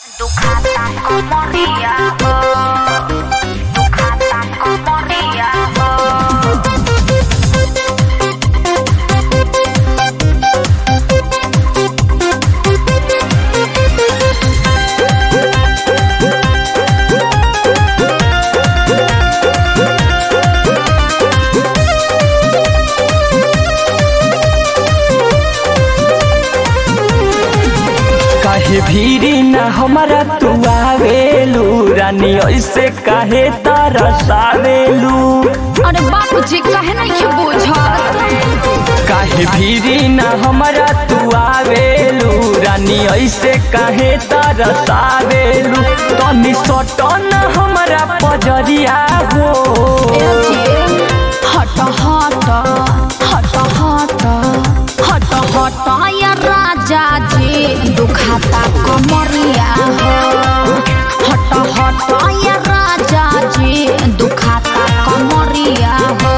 Ducata como Riago, Ducata como Riago. काहे भीरी ना हमारा तू आवेलू रानी ऐसे काहे तरसावेलू। अरे बाबूजी काहे नहीं बुझत काहे भीरी ना हमारा तू आवेलू रानी ऐसे काहे तरसावेलू। तनी सटन हमारा पजरिया हो हट हट हट हट हट हट या राजा जी दुखाता कमरिया हो। हट हट या राजा जी दुखाता कमरिया हो।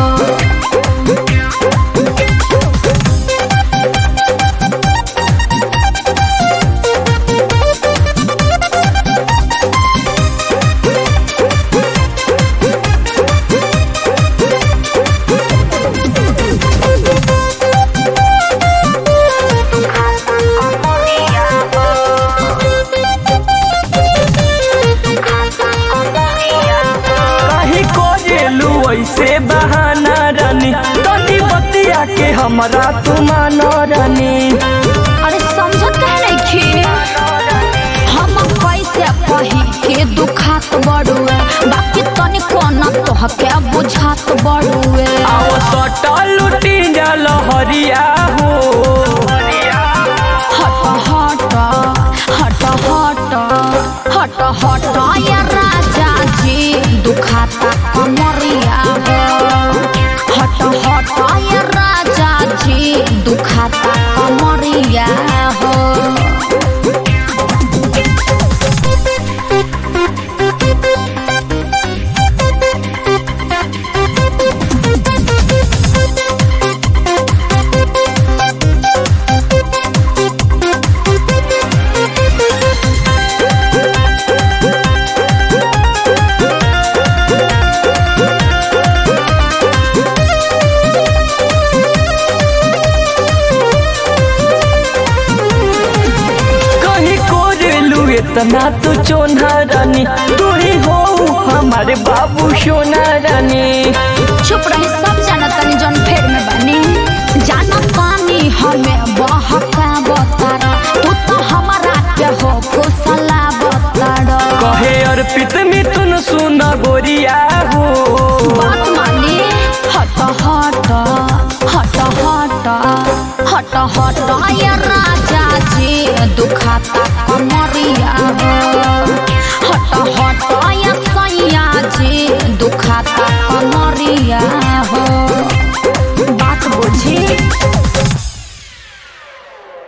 ऐसे बहाना रानी तनी बतिया के हमरा तू मानो रानी। अरे समझत काहे नहीं हम कैसे कही के दुखात बड़ुए बाकी तनी कोना तोहके बुझात बड़ुए। आओ सटा लुटी जा लहरिया हो हट हट हट हट हट हट या राजा जी दुखाता कमरिया हो। हट हट या राजा जी दुखाता कमरिया हो। इतना तू चोना रानी तू ही हो हमारे बाबू सोना रानी। चुप रही सब जाना तनी जन फेर में बनी जाना पानी हमें बहका बतार